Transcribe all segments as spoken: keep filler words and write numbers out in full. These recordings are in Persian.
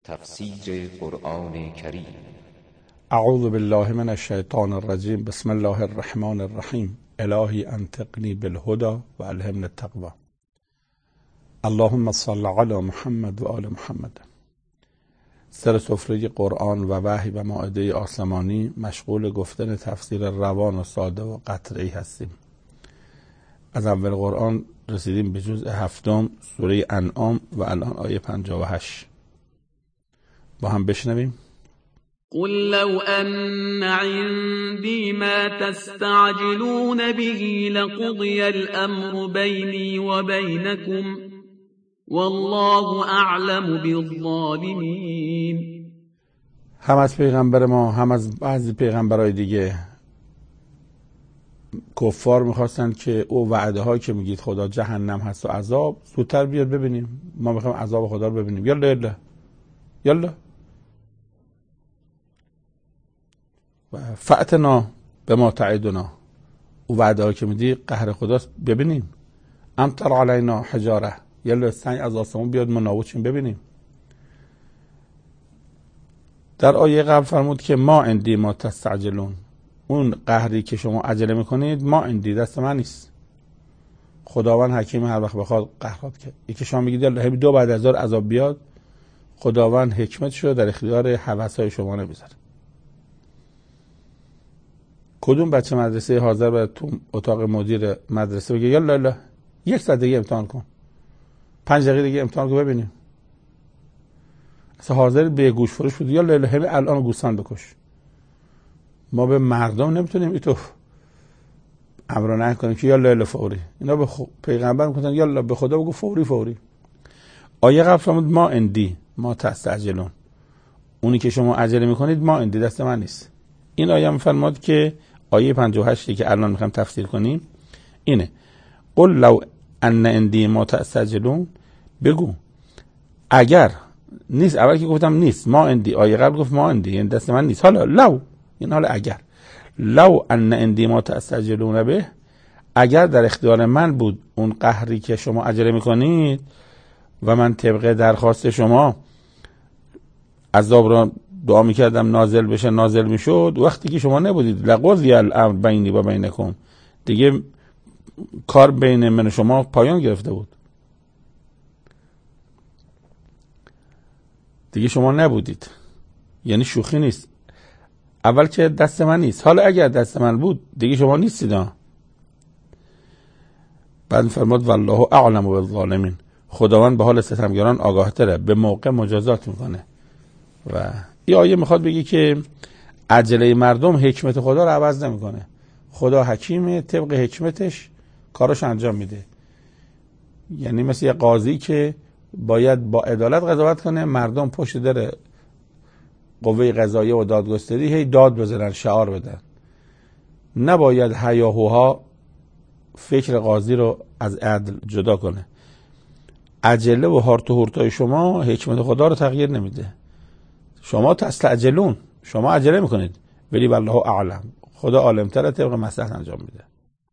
تفسیر قرآن کریم. اعوذ بالله من الشیطان الرجیم. بسم الله الرحمن الرحیم. الهی انطقنی بالهدى و الهمنی التقوی. اللهم صل علی محمد و آل محمد. سر سفره قرآن و وحی و مائده آسمانی مشغول گفتن تفسیر روان و ساده و قطعی هستیم. از اول قرآن رسیدیم به جزء هفتم سوره انعام و الان آیه پنجاه و هشت. با هم بشنویم. قل لو أن عندي ما تستعجلون به لقضي الأمر بيني وبينكم والله أعلم بالظالمين. هم از پیغمبر ما هم از بعضی پیغمبرای دیگه کفار میخواستن که او وعده هایی که میگید خدا جهنم هست و عذاب زودتر بیاد ببینیم، ما میخوایم عذاب خدا رو ببینیم. یلا یلا یلا فأتنا به ما تعدنا، او وعده ها که میدی قهر خداست ببینیم. امطر علینا حجاره، یلا سنگ از آسمون بیاد ما نابود شیم ببینیم. در آیه قبل فرمود که ما عندی ما تستعجلون، اون قهری که شما عجله میکنید ما عندی، دست من نیست. خداوند حکیم، هر وقت بخواد قهرات کرد. یکی شما میگید یلا دو بعد از دار عذاب بیاد، خداوند حکمتشو در اختیار هوس‌های شما نمیذاره. کدوم بچه مدرسه حاضر باید تو اتاق مدیر مدرسه بگه یلا یلا یک ساعت دیگه امتحان کن، پنج دقیقه دیگه امتحان کن ببینیم؟ اصلا حاضر به گوش فروش بود یلا یلا همین الان گوسفند بکش. ما به مردم نمیتونیم اینطور امر نهی کنیم که یلا یلا فوری. اینا به خ... پیغمبر میگفتن یلا به خدا بگو فوری فوری. آیه قبل فرمود ما اندی ما تستعجلون، اونی که شما عجله میکنید ما اندی، دست من نیست. این آیه میفرماد که آیه پنجاه و هشت که الان میخوام تفسیر کنیم اینه: قل لو ان اندی ما تستعجلون، بگو اگر نیست. اول که گفتم نیست ما اندی، آیه قبل گفت ما اندی یعنی دست من نیست. حالا لو، این حالا اگر، لو ان اندی ما تستعجلون به، اگر در اختیار من بود اون قهری که شما عجله میکنید و من طبق درخواست شما عذاب را دعا میکردم نازل بشه نازل میشد، وقتی که شما نبودید لقضی الامر بینی و بینکم، دیگه کار بین من و شما پایان گرفته بود، دیگه شما نبودید. یعنی شوخی نیست. اول که دست من نیست، حالا اگر دست من بود دیگه شما نیستید. بعد فرمود والله اعلم بالظالمین، خداوند به حال ستمگران آگاه تره، به موقع مجازات میکنه. و این آیه میخواد بگی که عجله مردم حکمت خدا رو عوض نمیکنه. خدا حکیمه، طبق حکمتش کاراش انجام میده. یعنی مثل یه قاضی که باید با عدالت قضاوت کنه، مردم پشت در قوه قضاییه و دادگستری هی داد بزنن، شعار بدن. نباید هیاهوها فکر قاضی رو از عدل جدا کنه. عجله و هارت و هورتای شما حکمت خدا رو تغییر نمیده. شما تستعجلون، شما عجله میکنید، ولی والله اعلم، خدا عالم‌تر، طبق مصلحت انجام میده.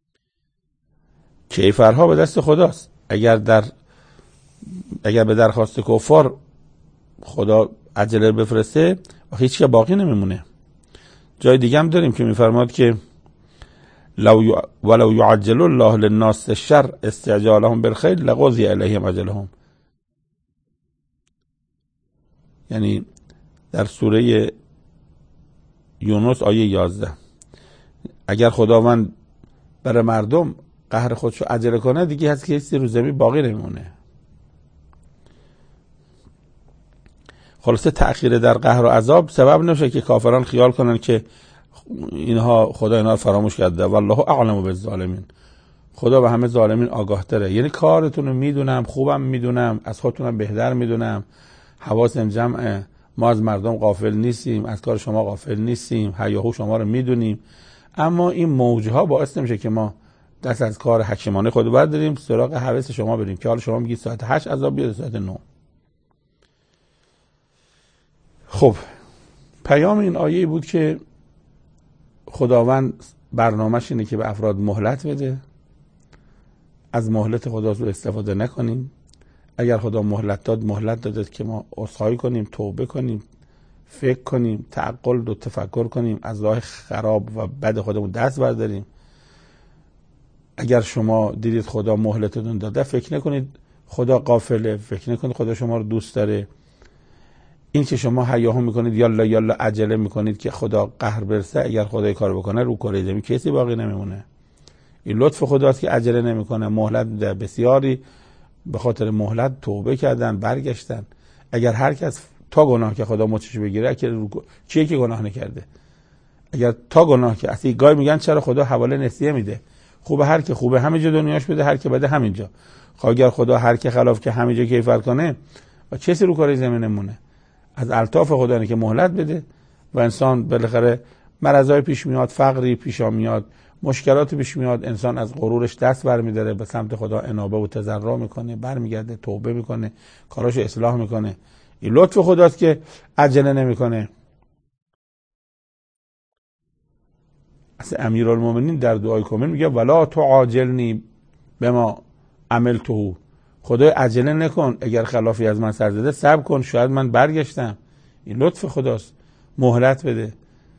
کیفرها به دست خداست. اگر در اگر به درخواست کفار خدا عجله بفرسته و هیچ که باقی نمیمونه. جای دیگه هم داریم که میفرماد که لو ی... ولو يعجل الله للناس الشر استعجالهم بالخير لقضي عليهم اجلهم. یعنی در سوره یونس آیه یازده، اگر خداوند برای مردم قهر خودشو عجله کنه دیگه هست که هیچی رو زمین باقی نمیمونه. خلاصه تأخیر در قهر و عذاب سبب نشه که کافران خیال کنن که اینها خدا اینها فراموش کرده. والله اعلم بالظالمین، خدا به همه ظالمین آگاه تره. یعنی کارتون رو میدونم، خوبم میدونم، از خودتونم بهتر میدونم، حواسم جمعه، ما از مردم غافل نیستیم، از کار شما غافل نیستیم، هیاهو شما رو میدونیم. اما این موجها باعث نمیشه که ما دست از کار حکیمانه خود برداریم، سراغ هوس شما بریم که حالا شما میگید ساعت هشت عذاب بیاد ساعت نه. خب پیام این آیه بود که خداوند برنامه‌ش اینه که به افراد مهلت بده، از مهلت خدا رو استفاده نکنیم، اگر خدا مهلت داد، مهلت داده که ما عذرخواهی کنیم، توبه کنیم، فکر کنیم، تعقل و تفکر کنیم، از راه خراب و بد خودمون دست برداریم. اگر شما دیدید خدا مهلتتون داده، فکر نکنید خدا غافله، فکر نکنید خدا شما رو دوست داره. این که شما هیاهو میکنید یالا یالا عجله میکنید که خدا قهر برسه، اگر خدا کار بکنه رو کره زمین کسی باقی نمیمونه. این لطف خداست که عجله نمیکنه، مهلت میده. بسیاری به خاطر مهلت توبه کردن، برگشتن. اگر هر کس تا گناه که خدا مچش بگیره، که رو... چیه که گناه نکرده؟ اگر تا گناه که اصلا گاهی میگن چرا خدا حواله نسیه میده؟ خوبه هر که خوبه همه جا دنیاش بده، هر که بده همینجا. خب اگر خدا هر که خلاف که همینجا کیفر کنه، و چه رو کار زمین نمونه؟ از الطاف خدا اینه که مهلت بده و انسان بالاخره مرضای پیش میاد، فقری پیش میاد، مشکلات پیش میاد، انسان از غرورش دست برمی‌داره، به سمت خدا انابه و تضرع میکنه، برمیگرده، توبه میکنه، کاراشو اصلاح میکنه. این لطف خداست که عجله نمیکنه. اصلا امیرالمومنین در دعای کامل میگه ولا تعاجلنی بما عملته. خدای عجله نکن، اگر خلافی از من سر زده صبر کن، شاید من برگشتم. این لطف خداست، مهلت بده.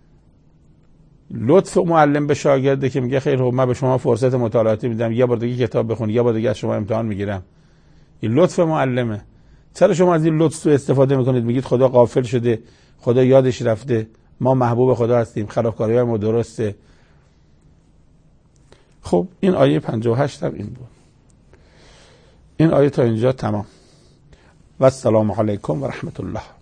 لطف معلم به شاگرده که میگه خیر من به شما فرصت مطالعاتی میدم، یه بار دیگه کتاب بخون، یه بار دیگه از شما امتحان میگیرم. این لطف معلمه. چرا شما از این لطف استفاده میکنید؟ میگید خدا غافل شده، خدا یادش رفته، ما محبوب خدا هستیم، خلافکاری ما درسته. خب این آیه پنجاه و هشت هم این بود. این آیه تا اینجا تمام. و السلام علیکم و رحمت الله.